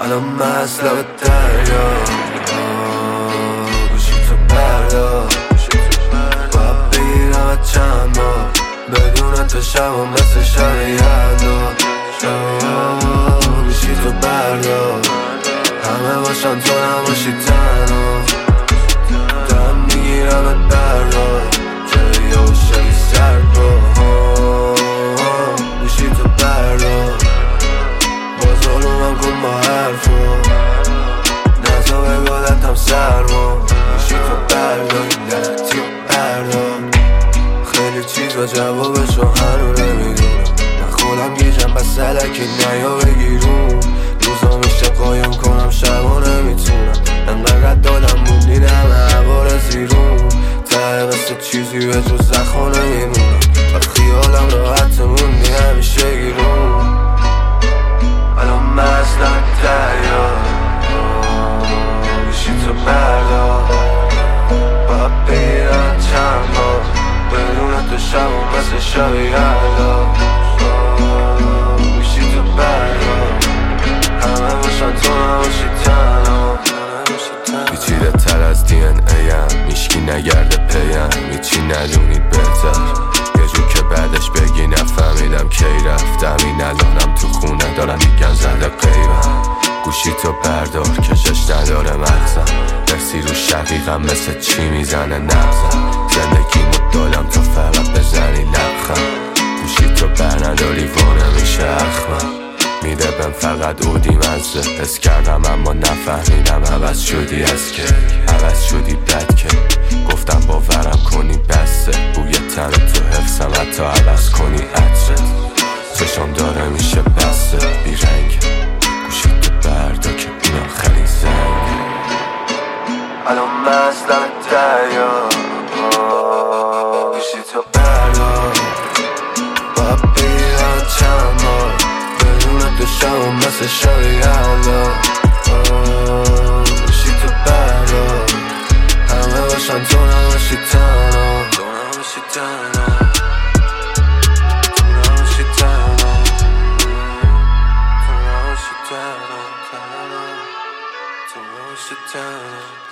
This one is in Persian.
الان مست لب دریا، گوشی تو بردار، باید بگیرم چند بار بدون تو شبم مثل شب یلدا. گوشی تو بردار، همه باشن تو نباشی تنها، دارم میگیرم بردار جای یوشگی سرد با. گوشی تو بردار، باز علومم کن با حرفا، نزا بگادتم سرما. گوشی تو بردار، لعنتی بردار، خیلی چیز و جوابشو هنو نمیدونم، من خودم گیجم بس سلکی نیا بگیرون، روزا میشه قایم کنم شبا نمیتونم، انقدر رد دادم موندین همه عبار زیرون، ته مثل چیزی به جز زخم نمیمونم و خیالم راحت موندی همیشه گیرون. الان مزدم دریا، گوشی تو بردار، باید بگیرم چند بار بدون تو شبم مثل شب یلدا. گوشی تو بردار، همه باشن تو نباشی تنها، پیچیده تر از دی ان ایم، میشکی نگرده پیم، هیچی ندونید بهتر، یه جور که بعدش بگی نفهمیدم کی رفتم، این الانم تو خونه دارم میگن زده قیبم. گوشی تو بردار کشش نداره مغزم، درسی رو شقیقم مثل چی میزنه نبزم، زندگیمو دادم تو فقط بزنی لبخم، گوشی تو بر نداری وانه میشه اخمم، میده بهم فقط اودی مزه، حس کردم اما نفهمیدم، عوض شدی از که عوض شدی بد که گفتم باورم کنی بسته، بوی تن تو حفظم حتی عوض کنی عطرت، چشم داره میشه بسته بیرنگ، گوشی تو بردا که این آخرین زنگ. الان مزدم دریا، گوشی تو بردا، باید بگیرم چند بار بدون تو شبم مثل شب یلدا. گوشی تو بردا، همه باشن تو نباشی تنها، تو نباشی تنها، تو نباشی تنها، تو نباشی تنها، تو نباشی تنها.